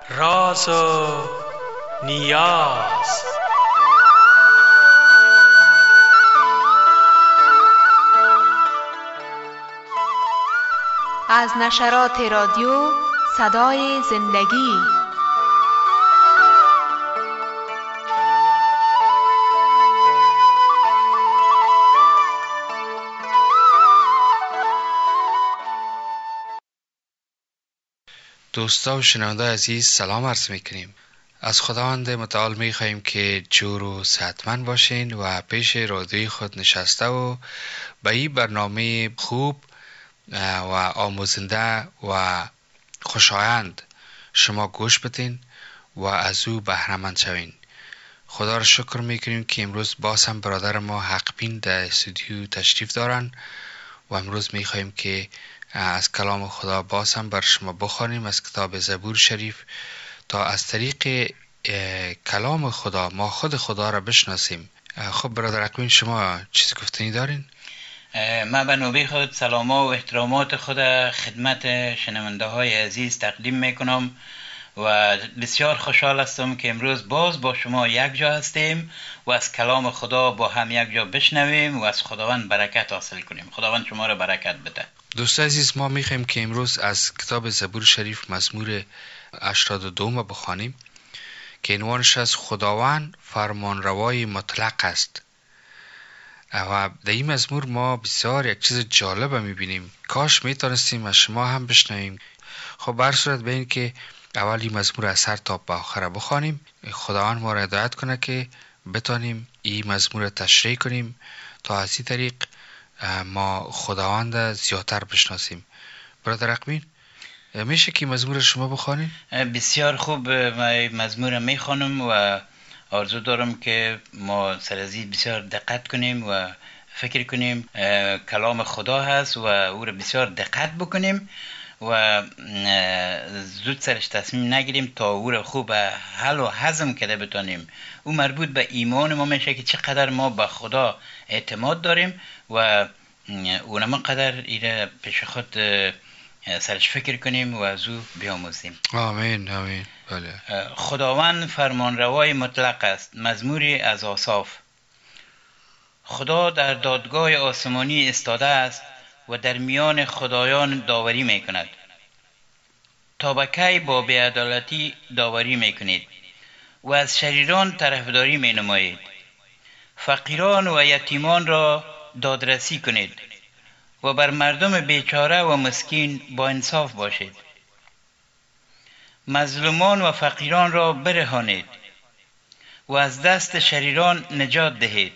راز و نیاز. از نشرات رادیو صدای زندگی. دوستا و شنونده عزیز سلام عرض میکنیم. از خداوند متعال میخواهیم که جور و صحتمند باشین و پیش رادیوی خود نشسته و به این برنامه خوب و آموزنده و خوشایند شما گوش بدین و از او بهره‌مند شوین. خدا را شکر میکنیم که امروز باز هم برادر ما حقبین در استودیو تشریف دارن و امروز میخواهیم که از کلام خدا باز هم بر شما بخوانیم از کتاب زبور شریف تا از طریق کلام خدا ما خود خدا را بشناسیم. خب برادر حقبین شما چیزی گفتنی دارین؟ من به نوبه خود سلاما و احترامات خود خدمت شنونده های عزیز تقدیم میکنم و بسیار خوشحال هستم که امروز باز با شما یک جا هستیم و از کلام خدا با هم یک جا بشنویم و از خداوند برکت حاصل کنیم. خداوند شما را برکت بده. دوست عزیز، ما میخوایم که امروز از کتاب زبور شریف مزمور 82 بخوانیم که عنوانش از خداوند فرمانروای مطلق است. و در این مزمور ما بسیار یک چیز جالب میبینیم، کاش میتونستیم از شما هم بشنویم. خب بر صورت به این که اول این مزمور از سر تا به آخر بخوانیم، خداوند ما را هدایت کنه که بتانیم این مزمور را تشریح کنیم تا از این طریق ما خداوند زیادتر بشناسیم. برادر حقبین میشه که مزمور شما بخوانیم؟ بسیار خوب، من مزمور میخوانم و آرزو دارم که ما سرازی بسیار دقت کنیم و فکر کنیم کلام خدا هست و او را بسیار دقت بکنیم و زود سرش تصمیم نگیریم تا او را خوب حل و هضم کرده بتانیم. او مربوط به ایمان ما میشه که چقدر ما به خدا اعتماد داریم و اونما قدر ایره پیش خود سرش فکر کنیم و از او بیاموزیم. آمین آمین. بله. خداوند فرمانروای مطلق است. مزموری از آصاف. خدا در دادگاه آسمانی استاده است و در میان خدایان داوری می کند. تا به کی با بی‌عدالتی داوری می کنید و از شریران طرفداری می نمایید؟ فقیران و یتیمان را دادرسی کنید و بر مردم بیچاره و مسکین با انصاف باشید. مظلومان و فقیران را برهانید و از دست شریران نجات دهید.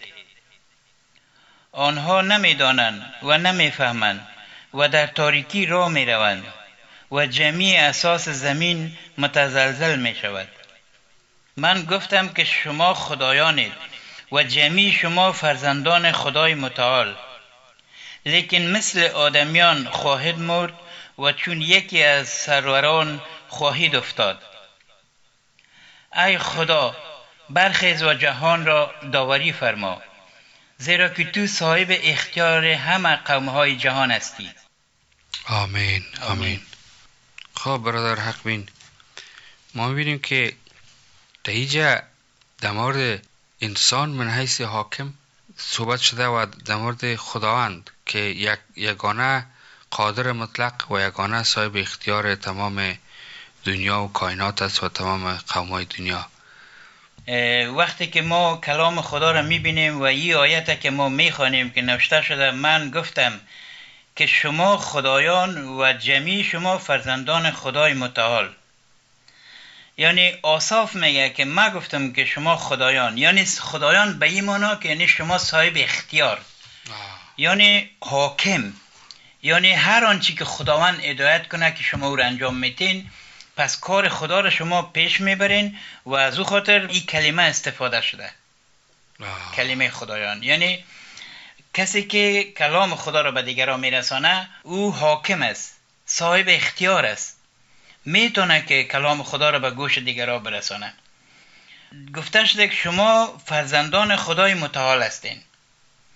آنها نمی‌دانند و نمی‌فهمند و در تاریکی راه می‌روند و جمیع اساس زمین متزلزل می‌شود. من گفتم که شما خدایانید و جمیع شما فرزندان خدای متعال، لیکن مثل آدمیان خواهید مرد و چون یکی از سروران خواهید افتاد. ای خدا، برخیز و جهان را داوری فرما، زیرا که تو صاحب اختیار همه قوم‌های جهان هستی. آمین آمین. خب برادر حقبین، ما میبینیم که در اینجا در مورد انسان من حیث حاکم صحبت شده و در مورد خداوند که یگانه قادر مطلق و یگانه صاحب اختیار تمام دنیا و کائنات است و تمام قوم‌های دنیا. وقتی که ما کلام خدا را میبینیم و این آیت که ما میخوانیم که نوشته شده من گفتم که شما خدایان و جمیع شما فرزندان خدای متعال، یعنی آصاف میگه که من گفتم که شما خدایان، یعنی خدایان به این معنا که یعنی شما صاحب اختیار، یعنی حاکم، یعنی هر آنچه که خداوند هدایت کنه که شما او را انجام میتین، پس کار خدا را شما پیش میبرین و از او خاطر این کلمه استفاده شده. کلمه خدایان یعنی کسی که کلام خدا را به دیگران میرسانه او حاکم است، صاحب اختیار است، میتونه که کلام خدا را به گوش دیگران برسانه. گفته شده که شما فرزندان خدای متعال هستین.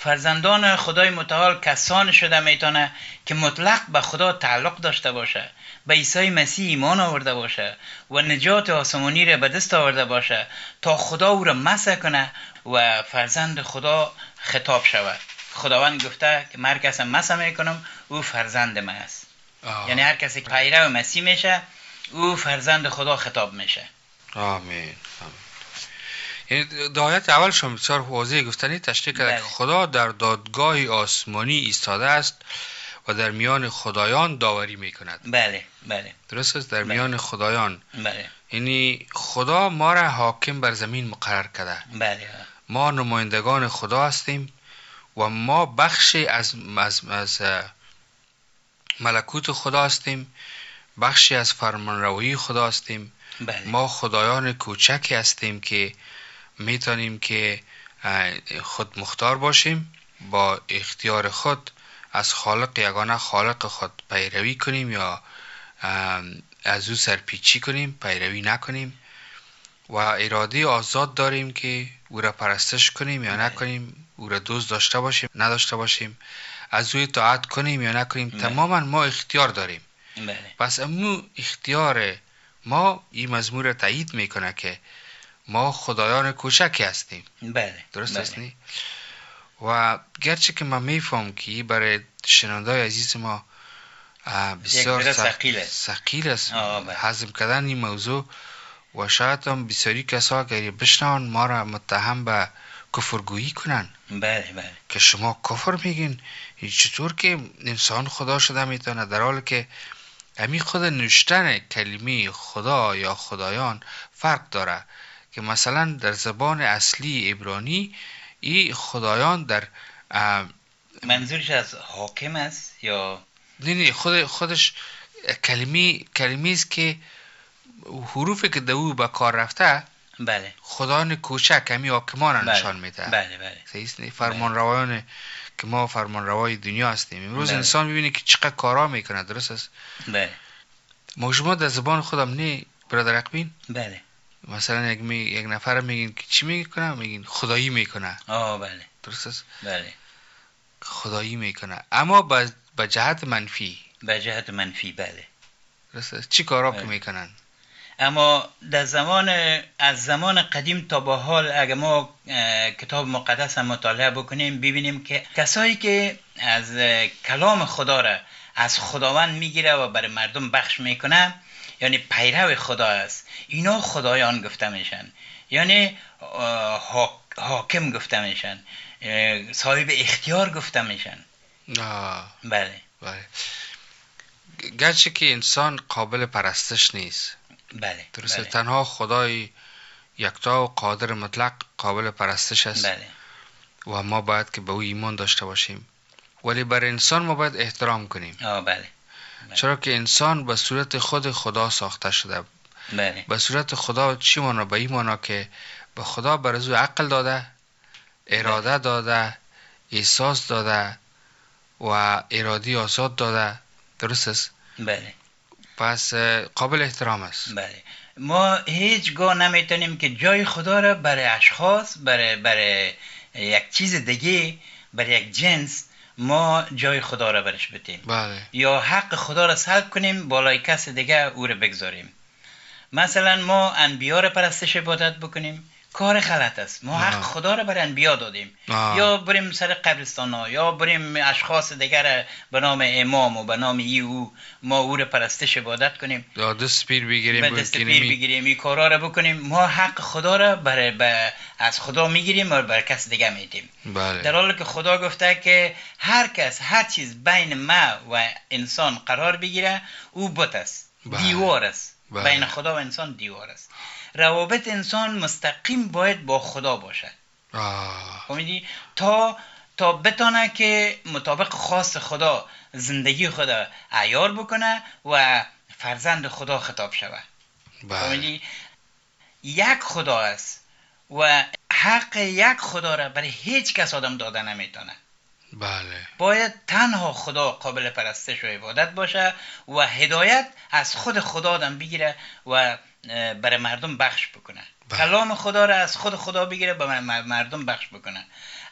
فرزندان خدای متعال کسان شده میتونه که مطلق به خدا تعلق داشته باشه، به عیسی مسیح ایمان آورده باشه و نجات آسمانی را به دست آورده باشه تا خدا او را مسح کنه و فرزند خدا خطاب شود. خداوند گفته که هر کس مسح میکنم او فرزند من است. یعنی هر کسی که پیرو مسیح میشه او فرزند خدا خطاب میشه. آمین. یعنی در آیت اول شما بسیار واضح گفتنی تشریح کرده که خدا در دادگاه آسمانی ایستاده است و در میان خدایان داوری میکند. بله بله. درست است، در میان خدایان. بله. یعنی خدا ما را حاکم بر زمین مقرر کرده. بله. ما نمایندگان خدا هستیم و ما بخشی از ملکوت خدا هستیم، بخشی از فرمانروایی خدا هستیم. بله. ما خدایان کوچکی هستیم که میتونیم که خود مختار باشیم، با اختیار خود از خالق یگانه خالق خود پیروی کنیم یا از او سرپیچی کنیم، پیروی نکنیم و اراده آزاد داریم که او را پرستش کنیم یا نکنیم، او را دوست داشته باشیم نداشته باشیم، از او اطاعت کنیم یا نکنیم. تماما ما اختیار داریم. پس امو اختیار ما این مضمون را تایید میکنه که ما خدایان کوچکی هستیم. بله. درست است نی؟ و گرچه که من میفهم که برای شنوندای عزیز ما بسیار ثقیل است هضم کردن این موضوع و شاید هم بسیاری کسا اگر بشنون ما را متهم به کفرگویی کنن. بله بله. که شما کفر میگین، چطور که انسان خدا شده میتونه، در حالی که امی خود نوشتن کلمه خدا یا خدایان فرق داره. که مثلا در زبان اصلی عبرانی این خدایان در منظورش از حاکم است یا نه خودش کلمه است که حروفی که دو به کار رفته. بله. خدایان کوچک همی حاکمان نشان میده. بله بله. صحیح. فرمان روایان که ما فرمان روای دنیا هستیم. امروز انسان میبینه که چقدر کارا میکنه. درست است؟ بله. ما شما در زبان خودم نه برادر اقبین؟ بله. مثلا یک نفر میگین که چی میکنه؟ میگین خدایی میکنه. بله. درست است؟ بله. خدایی میکنه، اما به جهت منفی. به جهت منفی. بله. درست است. چی کارا که میکنن؟ اما در از زمان قدیم تا به حال اگر ما کتاب مقدس هم مطالعه بکنیم ببینیم که کسایی که از کلام خدا را از خداوند میگیره و برای مردم بخش میکنه، یعنی پیرو خدا است، اینا خدایان گفته میشن، یعنی حاکم گفته میشن، صاحب اختیار گفته میشن. بله. گرچه که انسان قابل پرستش نیست. بله. درسته. بله. تنها خدای یکتا و قادر مطلق قابل پرستش است. بله. و ما باید که به او ایمان داشته باشیم، ولی برای انسان ما باید احترام کنیم. بله. چرا که انسان به صورت خود خدا ساخته شده. بله. به صورت خدا چی مانا؟ به این مانا که به خدا برای عقل داده، اراده داده، احساس داده و ارادی آزاد داده. درست است؟ بله. پس قابل احترام است. بله. ما هیچگاه نمیتونیم که جای خدا را برای اشخاص، برای یک چیز دیگه، برای یک جنس ما جای خدا را برش بتیم. بله. یا حق خدا را سلب کنیم بالای کس دیگه او را بگذاریم. مثلا ما انبیا را پرستش عبادت بکنیم، کار غلط است. ما حق خدا را بر انبیا دادیم. یا بریم سر قبرستان ها، یا بریم اشخاص دیگر به نام امام و به نام او ما او را پرستش عبادت کنیم، یا دست پیر بگیریم، این کارا را بکنیم. ما حق خدا را از خدا میگیریم و بر کس دیگه میدیم. بله. در حالی که خدا گفته که هر کس هر چیز بین ما و انسان قرار بگیره او بت است. بله. دیوار است. بله. بین خدا و انسان دیوار است. روابط انسان مستقیم باید با خدا باشه. فهمیدی؟ تا بتونه که مطابق خواست خدا زندگی خدا عیار بکنه و فرزند خدا خطاب شوه. فهمیدی؟ یک خدا است و حق یک خدا را برای هیچ کس آدم داده نمیتونه. بله. باید تنها خدا قابل پرستش و عبادت باشه و هدایت از خود خدا آدم بگیره و برای مردم بخش بکنه. کلام خدا را از خود خدا بگیره به مردم بخش بکنه.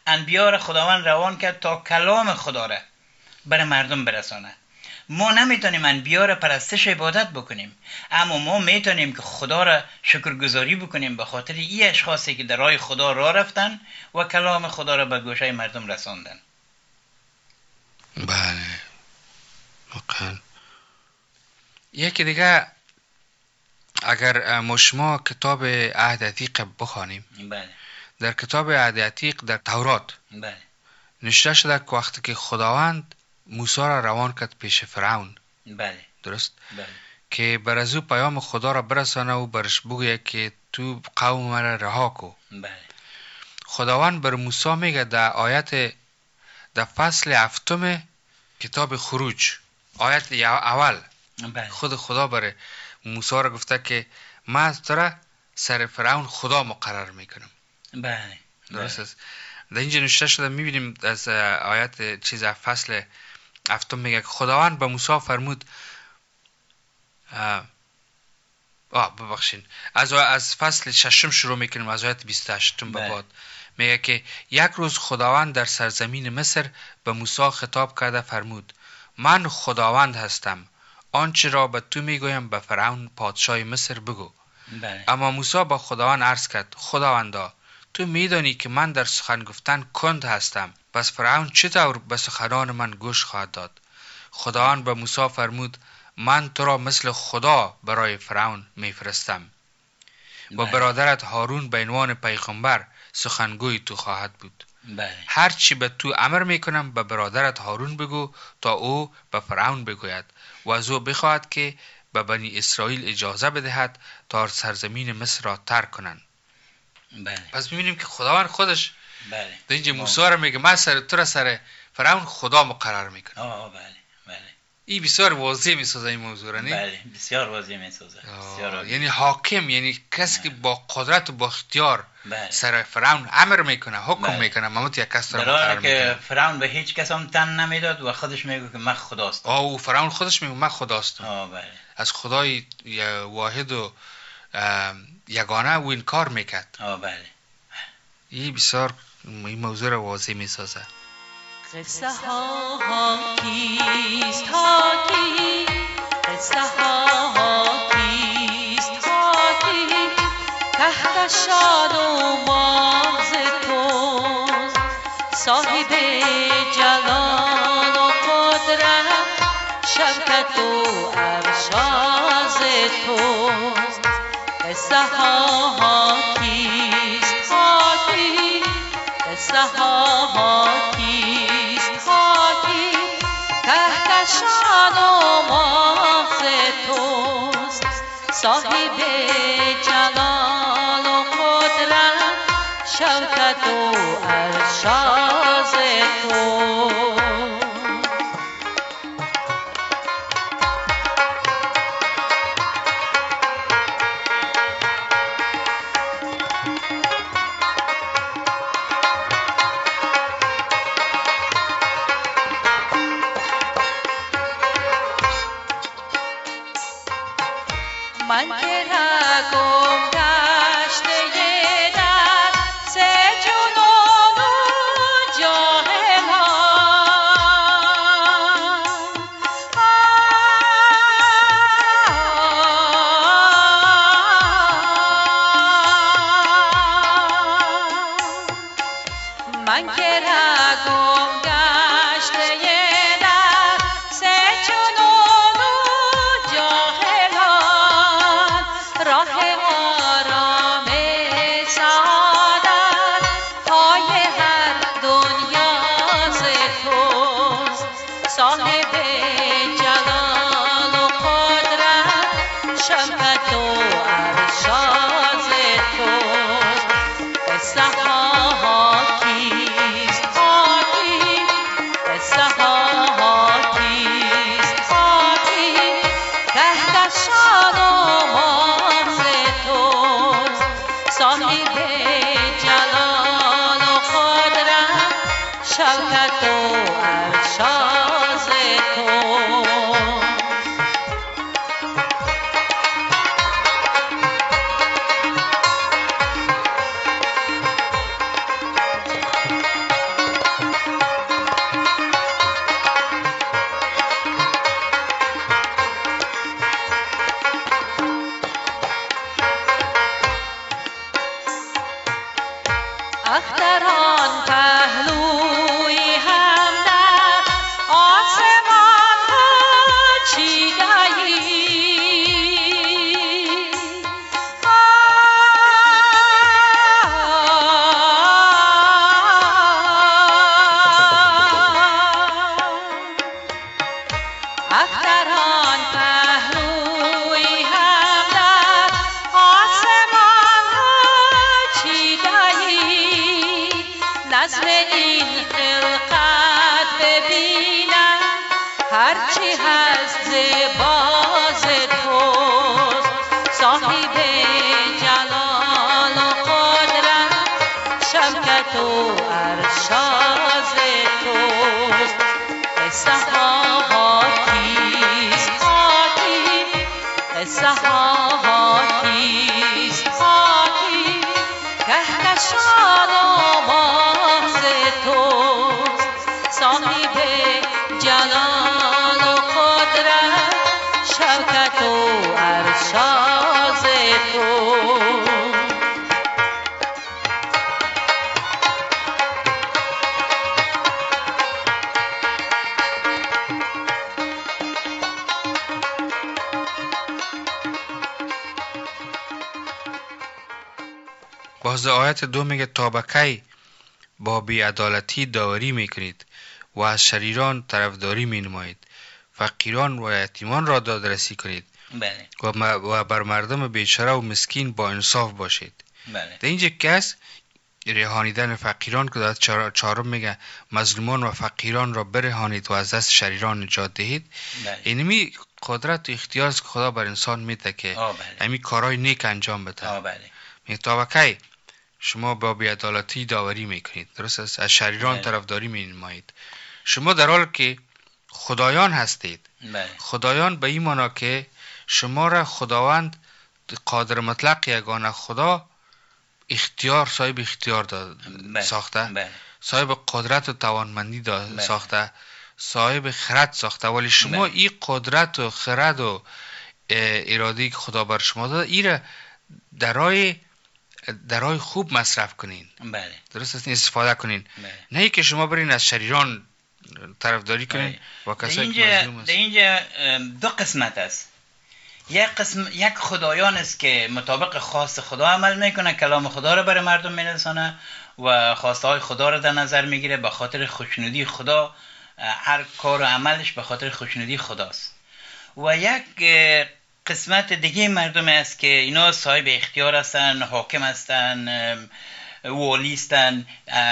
انبیا را خداوند روان کرد تا کلام خدا را برای مردم برسانه. ما نمیتونیم انبیا را پرستش عبادت بکنیم، اما ما میتونیم که خدا را شکرگزاری بکنیم به خاطر این اشخاصی که در راه خدا راه رفتن و کلام خدا را به گوشه مردم رساندن. بله واقعا. یکی دیگه اگر ما شما کتاب عهد عتیق بخوانیم، بله در کتاب عهد عتیق در تورات بله نوشته شده که وقتی که خداوند موسی را روان کرد پیش فرعون، بله درست، بله که بر از او پیام خدا را برسانه و برش بگویه که تو قوم مرا رها کو. بله خداوند بر موسی میگه در آیت در فصل 7 کتاب خروج آیت اول، بله خود خدا بر موسی را گفته که من از تو را سر فرعون خدا مقرر میکنم. بله درست است. در اینجا نوشته شده میبینیم از آیت فصل 7 میگه که خداوند به موسی فرمود ببخشین از فصل 6 شروع میکنیم، از آیت 28 به بعد میگه که یک روز خداوند در سرزمین مصر به موسی خطاب کرده فرمود من خداوند هستم، آنچه را به تو میگویم به فرعون پادشاه مصر بگو. بله اما موسی با خداوند عرض کرد خداوندا تو میدانی که من در سخن گفتن کند هستم، پس فرعون چطور به سخنان من گوش خواهد داد؟ خداوند به موسی فرمود من تو را مثل خدا برای فرعون میفرستم و برادرت هارون به عنوان پیغمبر سخنگوی تو خواهد بود. بله هر چی به تو امر میکنم به برادرت هارون بگو تا او به فرعون بگوید و از او بخواهد که به بنی اسرائیل اجازه بدهد تا سرزمین مصر را ترک کنند. بله پس میبینیم که خداوند خودش بله در اینجا موسی را میگه من تو را سر فرعون خدا مقرر میکنم. بله بله این بسیار واضح میسازه این موضوع را، نه؟ بله بسیار واضح میسازه، بسیار واضح. یعنی حاکم، یعنی کسی که با قدرت و با اختیار بله. سر فرعون امر میکنه، حکم بله. میکنه، ممت یک کس را در مقرر حالی که میکنه. فرعون به هیچ کس هم تن نمیداد و خودش میگه که من خداستم. او فرعون خودش میگه من خداستم. بله از خدای واحد و یگانه و انکار میکرد. بله این بسیار این موضوع را واضح میسازه. قصه ها کیست حاکی، قصه ها کیست حاکی، تحت شاد و مغز توست، صاحب جلال و قدرت، شوکت و ارشاز توست. قصه ها کیست حاکی، قصه ها کیست حاکی، تحت شان و مغز توست، صاحب جلال و قدرت، شوکت و ارشاز توست. من که گم گشته در سه جنون و جاهلان، من که گم گشته در سه جنون و جاهلان، راه سرشاز توست. قصه ها حاکیست حاکی، قصه ها حاکیست حاکی، کهکشان آواز توست. صاحب جلال و قدرت، شوکت و ارشاز توست. باز آیت 2 میگه تا به کی با بی‌عدالتی داوری میکنید و از شریران طرفداری مینمایید، فقیران و یتیمان را دادرسی کنید بله و بر مردم بیچاره و مسکین با انصاف باشید. بله در اینجا کس رهانیدن فقیران که در چهارم میگه مظلومان و فقیران را برهانید و از دست شریران نجات دهید. بله اینمی قدرت و اختیار است که خدا بر انسان میده که بله همین کارهای نیک انجام بده. بله میگه تا به کی شما با بی‌عدالتی داوری میکنید، درست است، از شریران بله. طرفداری مینمایید. شما در حالی که خدایان هستید. بله خدایان به این معنا که شما را خداوند قادر مطلق یگانه خدا اختیار صاحب اختیار بله. ساخته، بله صاحب قدرت و توانمندی بله. ساخته، صاحب خرد ساخته، ولی شما بله. این قدرت و خرد و ارادی که خدا بر شما داده ای را درای خوب مصرف کنین. بله درست است، استفاده کنین. بله. نه ای که شما برین از شریران طرفداری کنین و کسایی که مظلوم است. در اینجا دو قسمت است. یک خدایان است که مطابق خواست خدا عمل میکنه، کلام خدا رو برای مردم میرسانه و خواسته های خدا رو در نظر میگیره، به خاطر خوشنودی خدا هر کار و عملش به خاطر خوشنودی خداست. و یک قسمت دیگه مردم است که اینا صاحب اختیار هستن، حاکم هستن، والی هستن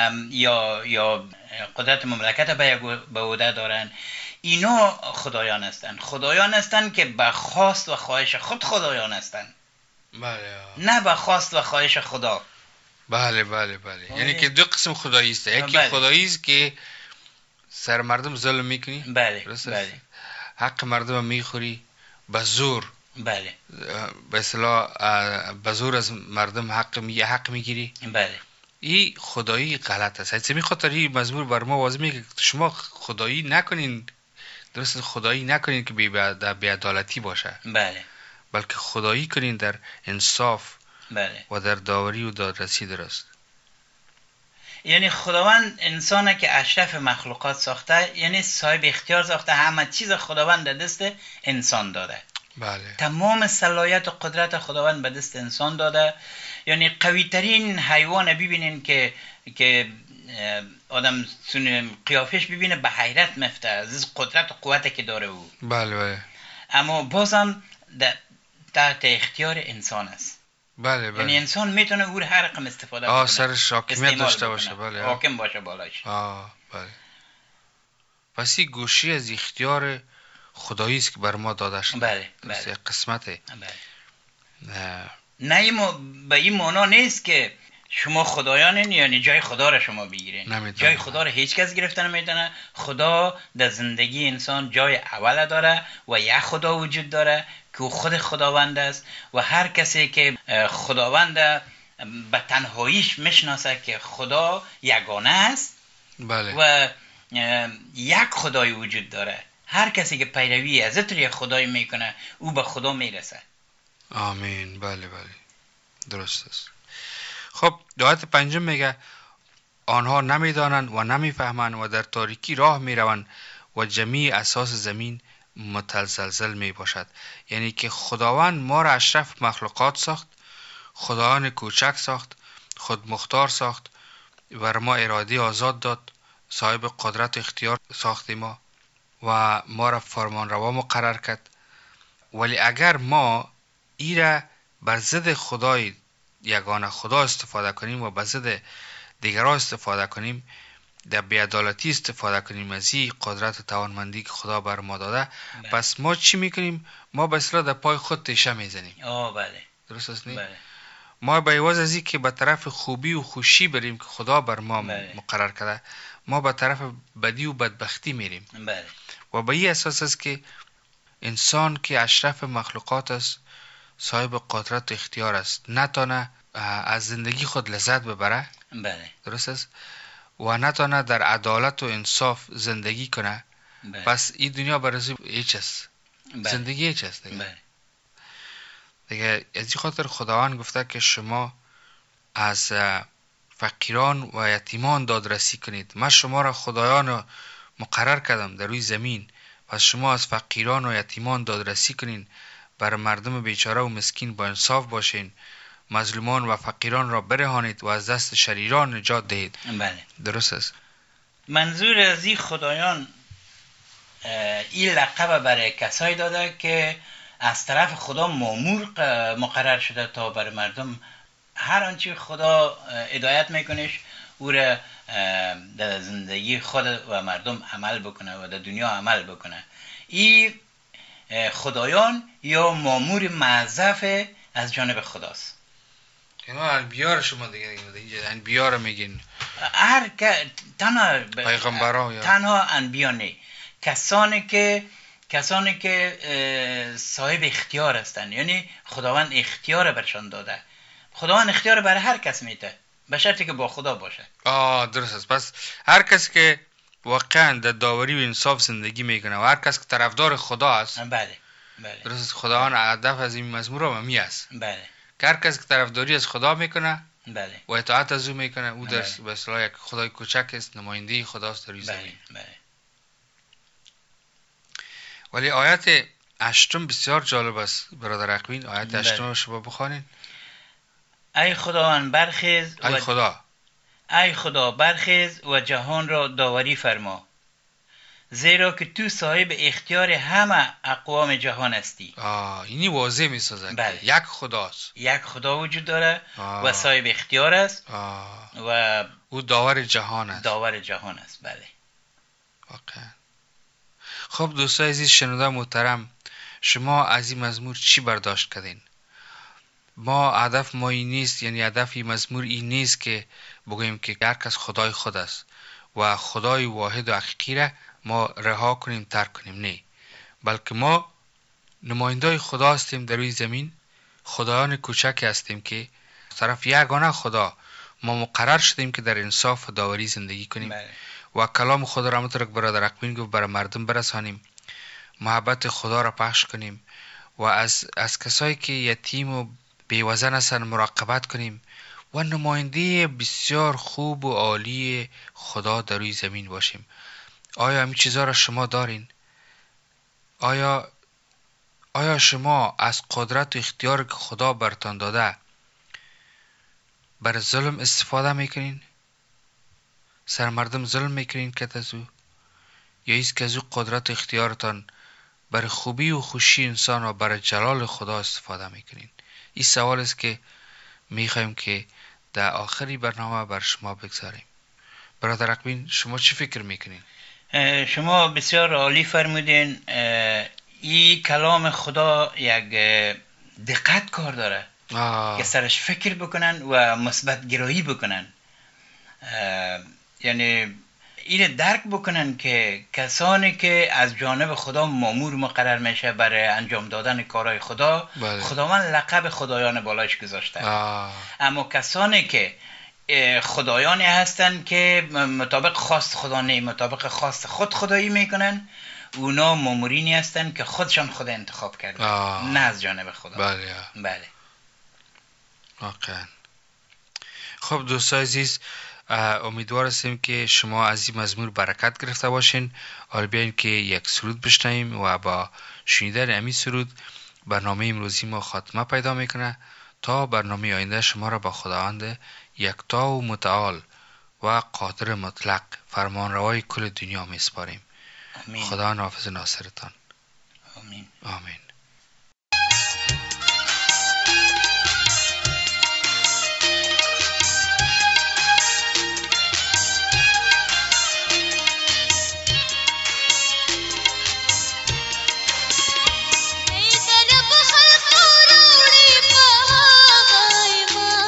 یا قدرت مملکت به عهده دارن. اینا خدایان هستن که به خواست و خواهش خود خدایان هستن، بله نه به خواست و خواهش خدا. بله بله بله. یعنی که دو قسم خدایی است. یکی بله. خدایی است که سر مردم ظلم میکنی، بله درست بله است؟ حق مردم میخوری به زور، بله به اصطلاح به زور از مردم حق میگیری. بله این خدایی غلط است. همین خاطر این مزمور بر ما واضح میگه شما خدایی نکنین، درست است، خدایی نکنین که بی‌عدالتی باشه، بله بلکه خدایی کنین در انصاف بله. و در داوری و دادرسی. درست. یعنی خداوند انسانه که اشرف مخلوقات ساخته، یعنی صاحب اختیار ساخته، همه چیز خداوند در دست انسان داده. بله تمام صلاحیت و قدرت خداوند به دست انسان داده. یعنی قوی ترین حیوان ببینین که آدم قیافش ببینه به حیرت مفته از قدرت و قوت که داره او. بله بله. اما بازم تحت اختیار انسان است. بله بله. یعنی انسان میتونه او هر رقم استفاده کنه، سرش حاکمیت داشته باشه. بله حاکم باشه بالاش. بله. پس این گوشی از اختیار خدایی است که بر ما داده شده. بله بله. قسمته. بله. نه به این معنا نیست که شما خدایانین یعنی جای خدا را شما بگیرین. جای خدا را هیچ کس گرفته نمیتونه. خدا در زندگی انسان جای اول داره و یک خدا وجود داره که خود خداوند است و هر کسی که خداوند به تنهاییش میشناسه که خدا یگانه است. بله. و یک خدای وجود داره، هر کسی که پیروی از یک خدای میکنه او به خدا میرسه. آمین. بله بله درست است. خب آیت 5 میگه آنها نمیدانند و نمیفهمند و در تاریکی راه میروند و جمیع اساس زمین متزلزل می باشد. یعنی که خداوند ما را اشرف مخلوقات ساخت، خدایان کوچک ساخت، خود مختار ساخت، بر ما اراده آزاد داد، صاحب قدرت اختیار ساخت و ما را فرمان روا مقرر کرد. ولی اگر ما ایره بر ضد خدای یگانه خدا استفاده کنیم و بر ضد دیگران استفاده کنیم، در بی‌عدالتی استفاده کنیم از این قدرت و توانمندی که خدا بر ما داده، پس ما چی میکنیم؟ ما به اصطلاح در پای خود تیشه میزنیم. بله. درست است؟ بله. ما به عوض از این که به طرف خوبی و خوشی بریم که خدا بر ما بله. مقرر کرده، ما به طرف بدی و بدبختی میریم. بله. و به این اساس است که انسان که اشرف مخلوقات است، صاحب قدرت و اختیار است، نتانه از زندگی خود لذت ببره. بله. درست است؟ و نتانه در عدالت و انصاف زندگی کنه. بله. پس این دنیا برای هیچ است. بله. زندگی هیچ است دیگه. بله. دیگه از این خاطر خداوند گفته که شما از فقیران و یتیمان دادرسی کنید. من شما را خدایان مقرر کردم در روی زمین، پس شما از فقیران و یتیمان دادرسی کنین، بر مردم بیچاره و مسکین با انصاف باشین، مظلومان و فقیران را برهانید و از دست شریران نجات دهید. بله. درست است. منظور از این خدایان این لقب برای کسایی داده که از طرف خدا مأمور مقرر شده تا بر مردم هر آنچه خدا هدایت میکنش او را در زندگی خود و مردم عمل بکنه و در دنیا عمل بکنه. این خدایان یا مأمور موظف از جانب خداست. اینا انبیاء شما دیگه انبیاء رو میگین. هر تنها پیغمبران یا تنها انبیاء نه، کسانی که صاحب اختیار هستند، یعنی خداوند اختیار برشان داده. خداوند اختیار برای هر کس میده به شرطی که با خدا باشه. درست است. پس هر کس که واقعا در داوری و انصاف زندگی میکنه و هر کس که طرفدار خدا است. بله. بله. درست است. خداوند هدف از این مزمور هم می است. بله. که هر کس که طرفداری از خدا میکنه بله. و اطاعت از او میکنه، او در بله. به اصطلاح یک خدای کوچک است، نماینده خداست در روی بله. زمین. بله. ولی آیت 8 بسیار جالب است برادر اقوین. آیت 8 بله. رو شما بخوانید. ای خداوند برخیز ای خدا برخیز و جهان را داوری فرما، زیرا که تو صاحب اختیار همه اقوام جهان هستی. اینی واضح میسازه بله. که یک خداست، یک خدا وجود داره و صاحب اختیار است و او داور جهان است. داور جهان است. بله. واقعا. خب دوستای عزیز شنونده محترم، شما از این مزمور چی برداشت کردین؟ ما هدف ما این نیست، یعنی هدف این مزمور این نیست که بگوییم که هر کس خدای خود است و خدای واحد و حقیقی را ما رها کنیم، ترک کنیم. نه، بلکه ما نمایندای خدا هستیم در روی زمین، خدایان کوچک هستیم که طرف یگانه خدا ما مقرر شدیم که در انصاف و داوری زندگی کنیم. بله. و کلام خدا را همونطور که برادر اقوین گفت برای مردم برسانیم، محبت خدا را پخش کنیم و از کسایی که یتیم و بیوزن هستند مراقبت کنیم و نماینده بسیار خوب و عالی خدا در روی زمین باشیم. آیا همین چیزها را شما دارین؟ آیا شما از قدرت و اختیار که خدا برتان داده بر ظلم استفاده میکنین؟ سر مردم ظلم میکنین که از او؟ یا ایست که از او قدرت و اختیارتان بر خوبی و خوشی انسان و بر جلال خدا استفاده میکنین؟ این سوال است که میخوایم که در آخری برنامه بر شما بگذاریم. برادر اقوین شما چی فکر میکنین؟ شما بسیار عالی فرمودین. این کلام خدا یک دقت کار داره که سرش فکر بکنن و مثبت گرایی بکنن، یعنی این درک بکنن که کسانی که از جانب خدا مأمور مقرر میشه برای انجام دادن کارهای خدا، بله. خداوند لقب خدایان بالایش گذاشته. اما کسانی که خدایانی هستن که مطابق خواست خدا نه، مطابق خواست خود خدایی میکنن، اونا مامورینی هستن که خودشان خدا انتخاب کردن، نه از جانب خدا. بله. واقعا. خب دوستای عزیز، امیدوار هستیم که شما از این مزمور برکت گرفته باشین. حالا بیاین که یک سرود بشنویم و با شنیدن همین سرود برنامه امروزی ما خاتمه پیدا میکنه. تا برنامه آینده شما را با خداوند یکتا و متعال و قادر مطلق فرمانروای کل دنیا میسپاریم. خدا حافظ ناصرتان. آمین. طرف خلق روڑی پاغای ما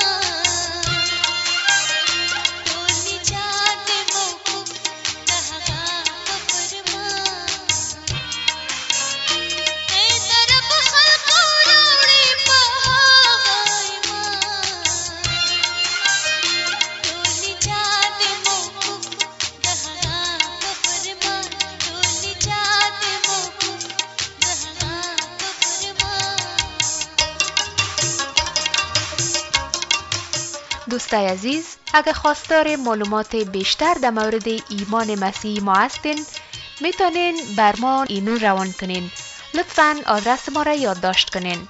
دوستای عزیز، اگر خواستار معلومات بیشتر در مورد ایمان مسیحی ما هستین، میتونین بر ما ایمیل روان کنین. لطفاً آدرس ما را یادداشت کنین: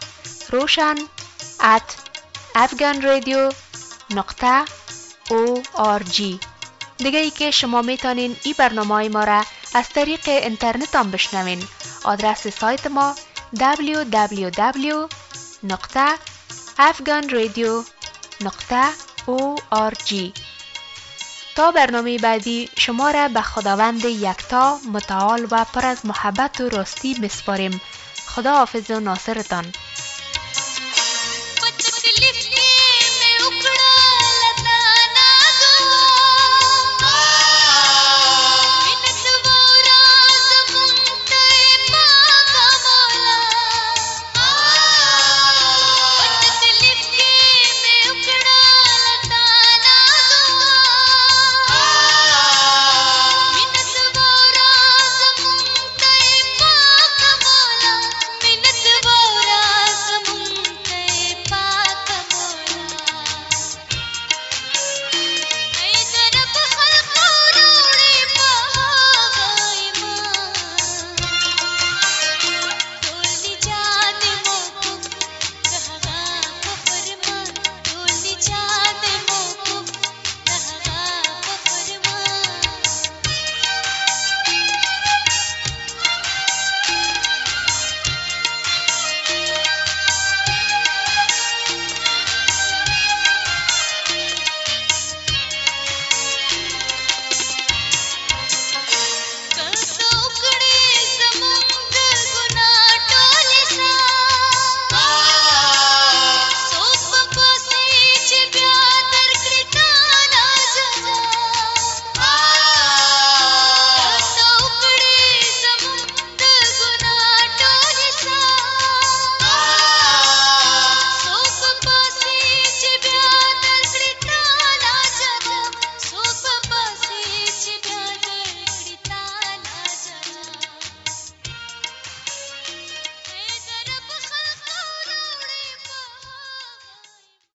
roshan@afghanradio.org. دیگه ای که شما میتونین این برنامه ما را از طریق اینترنت هم بشنوین. آدرس سایت ما www.afghanradio.org. تا برنامه بعدی شما را به خداوند یکتا متعال و پر از محبت و راستی میسپاریم. خدا حافظ و ناصرتان.